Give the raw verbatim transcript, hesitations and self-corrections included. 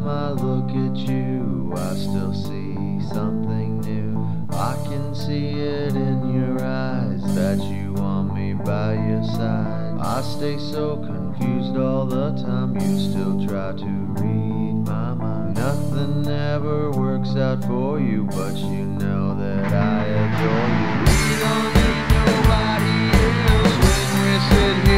I look at you, I still see something new. I can see it in your eyes that you want me by your side. I stay so confused all the time, you still try to read my mind. Nothing ever works out for you, but you know that I adore you. We don't need nobody else when we're sitting